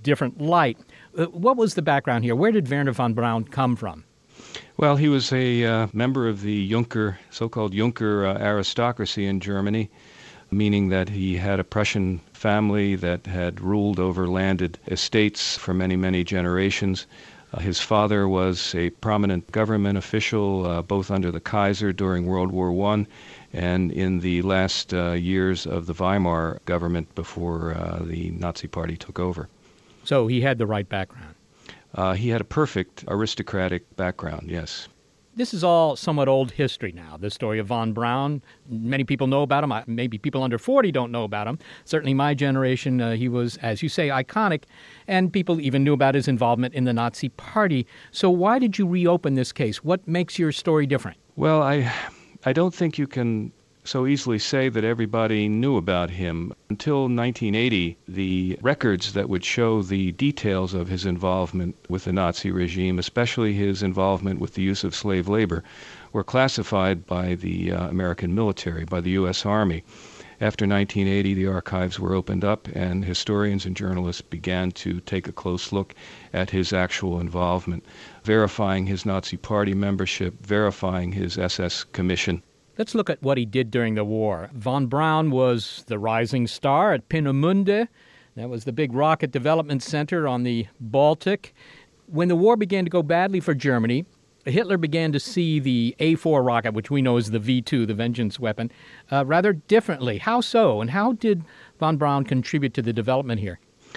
[SPEAKER 4] different light. Uh, what was the background here? Where did Wernher von Braun come from?
[SPEAKER 18] Well, he was a uh, member of the Junker, so-called Junker uh, aristocracy in Germany, meaning that he had a Prussian family that had ruled over landed estates for many, many generations. Uh, his father was a prominent government official, uh, both under the Kaiser during World War One and in the last uh, years of the Weimar government before uh, the Nazi Party took over.
[SPEAKER 4] So he had the right background.
[SPEAKER 18] Uh, he had a perfect aristocratic background, yes.
[SPEAKER 4] This is all somewhat old history now, the story of von Braun. Many people know about him. Maybe people under forty don't know about him. Certainly my generation, uh, he was, as you say, iconic, and people even knew about his involvement in the Nazi Party. So why did you reopen this case? What makes your story different?
[SPEAKER 18] Well, I, I don't think you can so easily say that everybody knew about him. Until nineteen eighty, the records that would show the details of his involvement with the Nazi regime, especially his involvement with the use of slave labor, were classified by the uh, American military, by the U S Army. After nineteen eighty, the archives were opened up, and historians and journalists began to take a close look at his actual involvement, verifying his Nazi Party membership, verifying his S S commission.
[SPEAKER 4] Let's look at what he did during the war. Von Braun was the rising star at Peenemünde. That was the big rocket development center on the Baltic. When the war began to go badly for Germany, Hitler began to see the A four rocket, which we know as the V two, the vengeance weapon, uh, rather differently. How so? And how did von Braun contribute to the development here?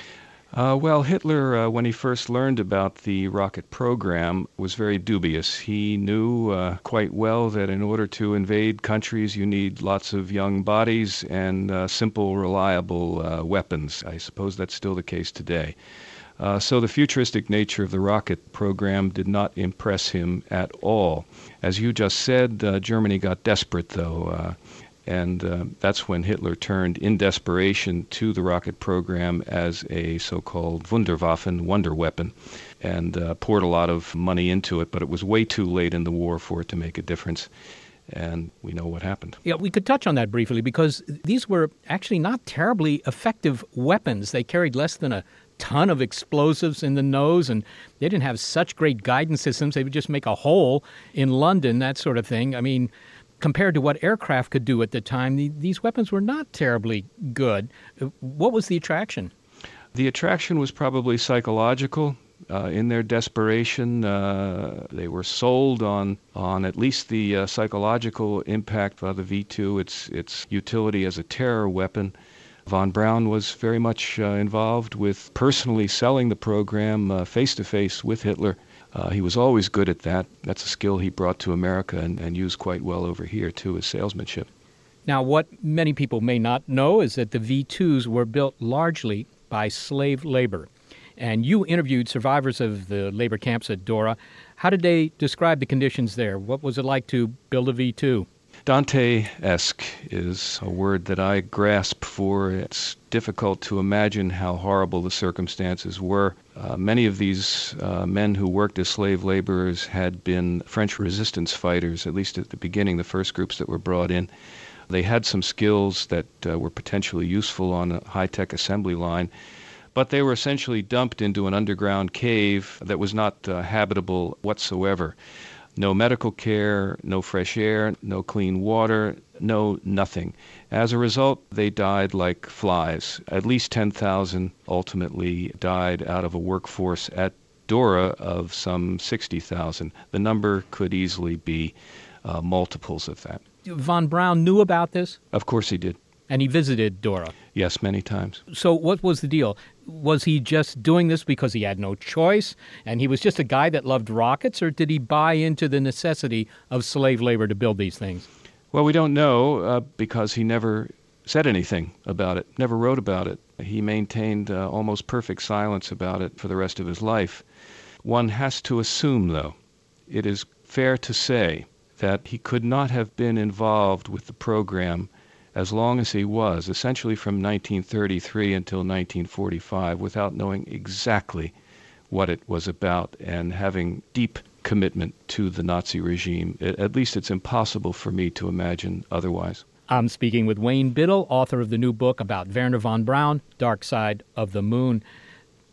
[SPEAKER 18] Uh, well, Hitler, uh, when he first learned about the rocket program, was very dubious. He knew uh, quite well that in order to invade countries, you need lots of young bodies and uh, simple, reliable uh, weapons. I suppose that's still the case today. Uh, so the futuristic nature of the rocket program did not impress him at all. As you just said, uh, Germany got desperate, though. Uh, And uh, that's when Hitler turned in desperation to the rocket program as a so-called Wunderwaffen, wonder weapon, and uh, poured a lot of money into it. But it was way too late in the war for it to make a difference. And we know what happened.
[SPEAKER 4] Yeah, we could touch on that briefly because these were actually not terribly effective weapons. They carried less than a ton of explosives in the nose, and they didn't have such great guidance systems. They would just make a hole in London, that sort of thing. I mean, compared to what aircraft could do at the time, the, these weapons were not terribly good. What was the attraction?
[SPEAKER 18] The attraction was probably psychological. Uh, in their desperation, uh, they were sold on on at least the uh, psychological impact of the V two, its its utility as a terror weapon. Von Braun was very much uh, involved with personally selling the program uh, face-to-face with Hitler. Uh, he was always good at that. That's a skill he brought to America and, and used quite well over here, too, his salesmanship.
[SPEAKER 4] Now, what many people may not know is that the V twos were built largely by slave labor. And you interviewed survivors of the labor camps at Dora. How did they describe the conditions there? What was it like to build a V two?
[SPEAKER 18] Dante-esque is a word that I grasp for. It's difficult to imagine how horrible the circumstances were. Uh, many of these uh, men who worked as slave laborers had been French resistance fighters, at least at the beginning, the first groups that were brought in. They had some skills that uh, were potentially useful on a high-tech assembly line, but they were essentially dumped into an underground cave that was not uh, habitable whatsoever. No medical care, no fresh air, no clean water, no nothing. As a result, they died like flies. At least ten thousand ultimately died out of a workforce at Dora of some sixty thousand. The number could easily be uh, multiples of that.
[SPEAKER 4] Von Braun knew about this?
[SPEAKER 18] Of course he did.
[SPEAKER 4] And he visited Dora?
[SPEAKER 18] Yes, many times.
[SPEAKER 4] So what was the deal? Was he just doing this because he had no choice, and he was just a guy that loved rockets, or did he buy into the necessity of slave labor to build these things?
[SPEAKER 18] Well, we don't know uh, because he never said anything about it, never wrote about it. He maintained uh, almost perfect silence about it for the rest of his life. One has to assume, though, it is fair to say that he could not have been involved with the program as long as he was, essentially from nineteen thirty-three until nineteen forty-five, without knowing exactly what it was about and having deep commitment to the Nazi regime. At least it's impossible for me to imagine otherwise.
[SPEAKER 4] I'm speaking with Wayne Biddle, author of the new book about Wernher von Braun, Dark Side of the Moon.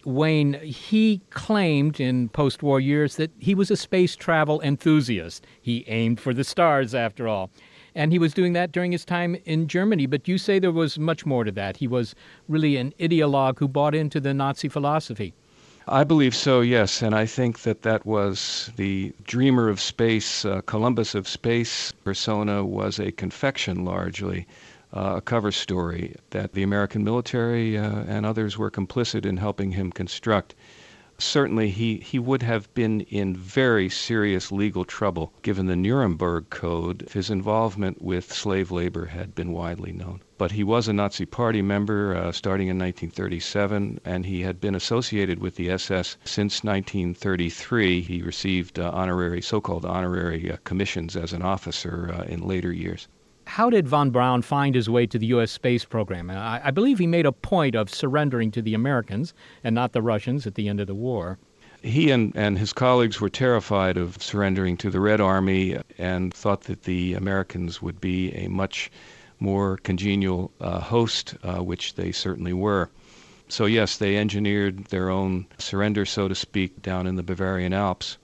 [SPEAKER 4] Wayne, he claimed in post-war years that he was a space travel enthusiast. He aimed for the stars, after all. And he was doing that during his time in Germany. But you say there was much more to that. He was really an ideologue who bought into the Nazi philosophy.
[SPEAKER 18] I believe so, yes. And I think that that was the dreamer of space, uh, Columbus of space persona was a confection largely, uh, a cover story that the American military uh, and others were complicit in helping him construct. Certainly, he, he would have been in very serious legal trouble given the Nuremberg Code if his involvement with slave labor had been widely known. But he was a Nazi Party member uh, starting in nineteen thirty-seven, and he had been associated with the S S since nineteen thirty-three. He received uh, honorary, so-called honorary uh, commissions as an officer uh, in later years.
[SPEAKER 4] How did von Braun find his way to the U S space program? I, I believe he made a point of surrendering to the Americans and not the Russians at the end of the war.
[SPEAKER 18] He and, and his colleagues were terrified of surrendering to the Red Army and thought that the Americans would be a much more congenial uh, host, uh, which they certainly were. So yes, they engineered their own surrender, so to speak, down in the Bavarian Alps.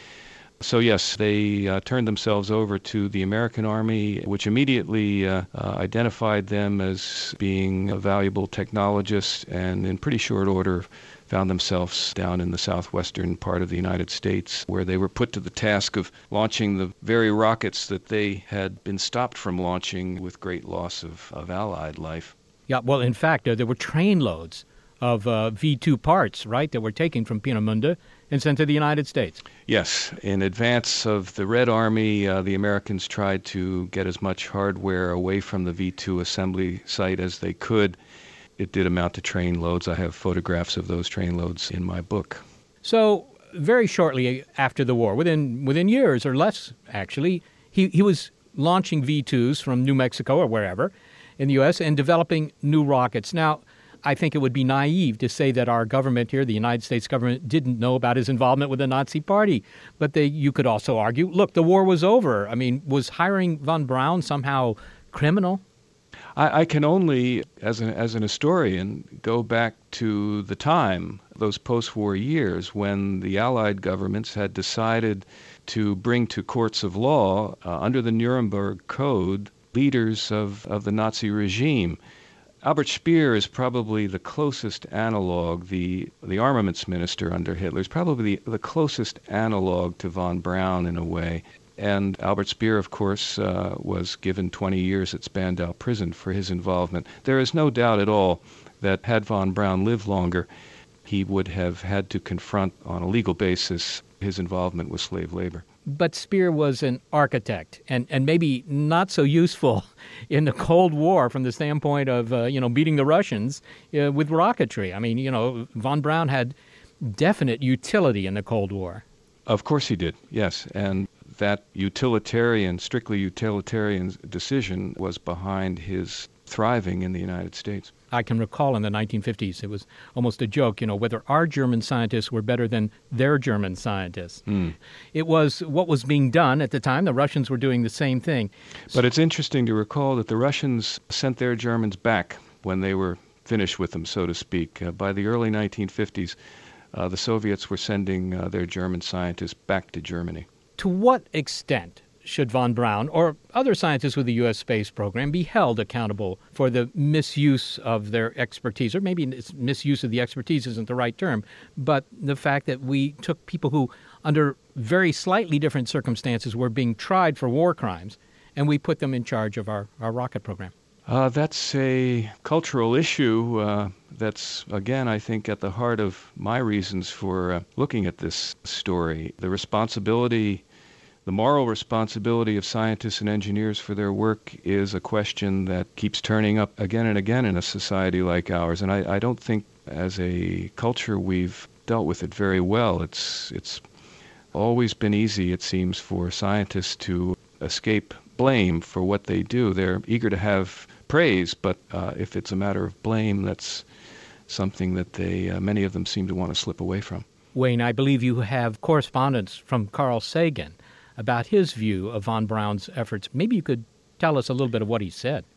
[SPEAKER 18] So yes, they uh, turned themselves over to the American Army, which immediately uh, uh, identified them as being a valuable technologists, and in pretty short order found themselves down in the southwestern part of the United States, where they were put to the task of launching the very rockets that they had been stopped from launching with great loss of, of Allied life.
[SPEAKER 4] Yeah, well, in fact, uh, there were train loads of uh, V two parts, right, that were taken from Peenemünde and sent to the United States.
[SPEAKER 18] Yes. In advance of the Red Army, uh, the Americans tried to get as much hardware away from the V two assembly site as they could. It did amount to train loads. I have photographs of those train loads in my book.
[SPEAKER 4] So very shortly after the war, within within years or less, actually, he, he was launching V twos from New Mexico or wherever in the U S and developing new rockets. Now, I think it would be naive to say that our government here, the United States government, didn't know about his involvement with the Nazi Party. But they, you could also argue, look, the war was over. I mean, was hiring von Braun somehow criminal?
[SPEAKER 18] I, I can only, as an, as an historian, go back to the time, those post-war years, when the Allied governments had decided to bring to courts of law, uh, under the Nuremberg Code, leaders of, of the Nazi regime. Albert Speer is probably the closest analog, the the armaments minister under Hitler is probably the, the closest analog to von Braun in a way. And Albert Speer, of course, uh, was given twenty years at Spandau prison for his involvement. There is no doubt at all that had von Braun lived longer, he would have had to confront on a legal basis his involvement with slave labor.
[SPEAKER 4] But Speer was an architect, and, and maybe not so useful in the Cold War from the standpoint of, uh, you know, beating the Russians uh, with rocketry. I mean, you know, von Braun had definite utility in the Cold War.
[SPEAKER 18] Of course he did, yes. And that utilitarian, strictly utilitarian decision was behind his thriving in the United States.
[SPEAKER 4] I can recall in the nineteen fifties, it was almost a joke, you know, whether our German scientists were better than their German scientists. Mm. It was what was being done at the time. The Russians were doing the same thing.
[SPEAKER 18] But it's interesting to recall that the Russians sent their Germans back when they were finished with them, so to speak. Uh, by the early nineteen fifties, uh, the Soviets were sending uh, their German scientists back to Germany.
[SPEAKER 4] To what extent should von Braun or other scientists with the U S space program be held accountable for the misuse of their expertise? Or maybe misuse of the expertise isn't the right term, but the fact that we took people who, under very slightly different circumstances, were being tried for war crimes, and we put them in charge of our, our rocket program.
[SPEAKER 18] Uh, that's a cultural issue uh, that's, again, I think, at the heart of my reasons for uh, looking at this story. The responsibility The moral responsibility of scientists and engineers for their work is a question that keeps turning up again and again in a society like ours. And I, I don't think as a culture we've dealt with it very well. It's, it's always been easy, it seems, for scientists to escape blame for what they do. They're eager to have praise, but uh, if it's a matter of blame, that's something that they, uh, many of them seem to want to slip away from.
[SPEAKER 4] Wayne, I believe you have correspondence from Carl Sagan about his view of von Braun's efforts. Maybe you could tell us a little bit of what he said.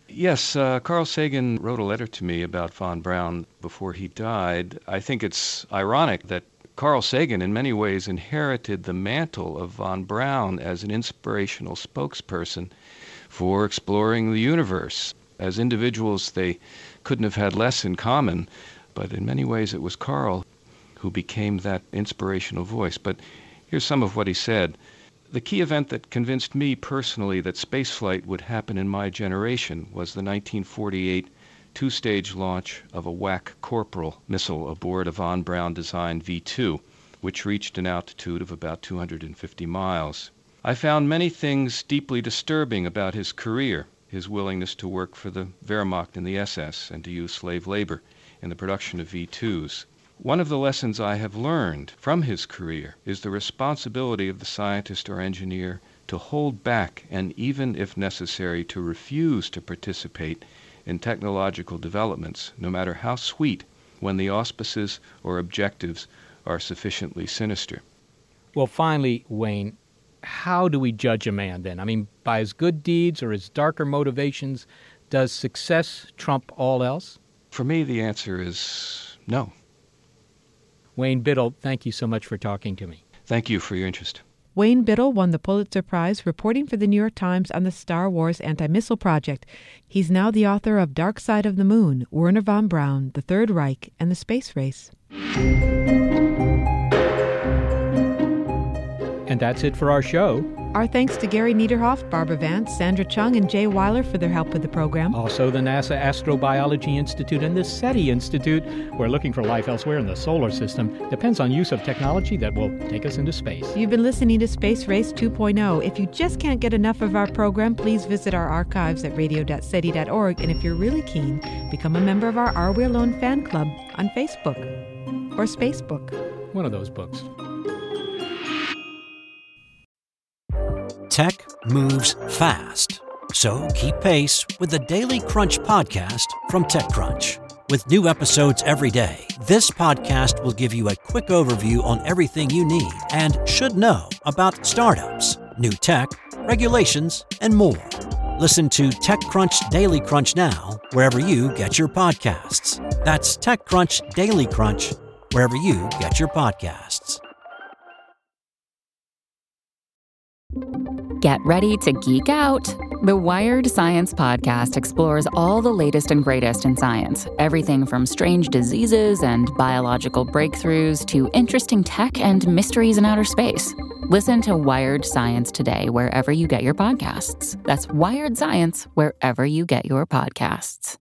[SPEAKER 18] Yes, uh, Carl Sagan wrote a letter to me about von Braun before he died. I think it's ironic that Carl Sagan in many ways inherited the mantle of von Braun as an inspirational spokesperson for exploring the universe. As individuals, they couldn't have had less in common, but in many ways it was Carl who became that inspirational voice. But here's some of what he said. The key event that convinced me personally that spaceflight would happen in my generation was the nineteen forty-eight two-stage launch of a W A C Corporal missile aboard a von Braun-designed V two, which reached an altitude of about two hundred fifty miles. I found many things deeply disturbing about his career, his willingness to work for the Wehrmacht and the S S and to use slave labor in the production of V twos. One of the lessons I have learned from his career is the responsibility of the scientist or engineer to hold back and even, if necessary, to refuse to participate in technological developments, no matter how sweet, when the auspices or objectives are sufficiently sinister.
[SPEAKER 4] Well, finally, Wayne, how do we judge a man then? I mean, by his good deeds or his darker motivations, does success trump all else?
[SPEAKER 18] For me, the answer is no.
[SPEAKER 4] Wayne Biddle, thank you so much for talking to me.
[SPEAKER 18] Thank you for your interest.
[SPEAKER 6] Wayne Biddle won the Pulitzer Prize reporting for the New York Times on the Star Wars anti-missile project. He's now the author of Dark Side of the Moon, Wernher von Braun, The Third Reich, and the Space Race.
[SPEAKER 4] And that's it for our show.
[SPEAKER 6] Our thanks to Gary Niederhoff, Barbara Vance, Sandra Chung, and Jay Weiler for their help with the program.
[SPEAKER 4] Also the NASA Astrobiology Institute and the SETI Institute. We're looking for life elsewhere in the solar system. Depends on use of technology that will take us into space.
[SPEAKER 6] You've been listening to Space Race two point oh. If you just can't get enough of our program, please visit our archives at radio dot seti dot org. And if you're really keen, become a member of our Are We Alone fan club on Facebook or Spacebook.
[SPEAKER 4] One of those books.
[SPEAKER 19] Tech moves fast, so keep pace with the Daily Crunch podcast from TechCrunch. With new episodes every day, this podcast will give you a quick overview on everything you need and should know about startups, new tech, regulations, and more. Listen to TechCrunch Daily Crunch now, wherever you get your podcasts. That's TechCrunch Daily Crunch, wherever you get your podcasts.
[SPEAKER 1] Get ready to geek out. The Wired Science Podcast explores all the latest and greatest in science. Everything from strange diseases and biological breakthroughs to interesting tech and mysteries in outer space. Listen to Wired Science today wherever you get your podcasts. That's Wired Science wherever you get your podcasts.